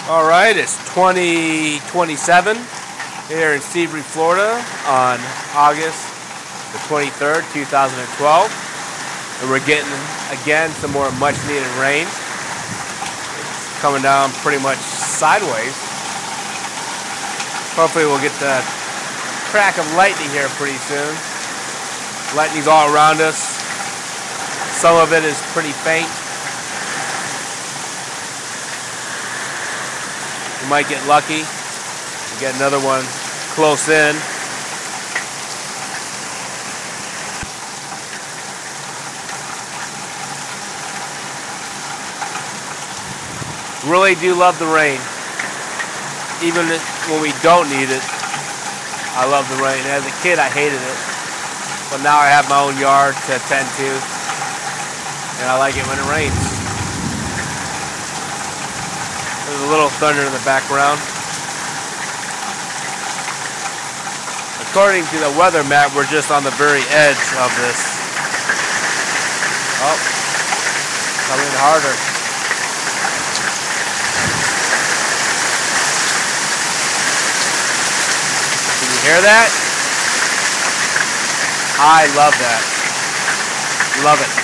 All right, it's 2027 here in Seabury, Florida on August the 23rd, 2012. And we're getting, again, some more much needed rain. It's coming down pretty much sideways. Hopefully we'll get the crack of lightning here pretty soon. Lightning's all around us. Some of it is pretty faint. We might get lucky and get another one close in. Really do love the rain. Even when we don't need it, I love the rain. As a kid, I hated it. But now I have my own yard to attend to, and I like it when it rains. There's a little thunder in the background. According to the weather map, we're just on the very edge of this. Oh, coming harder. Can you hear that? I love that. Love it.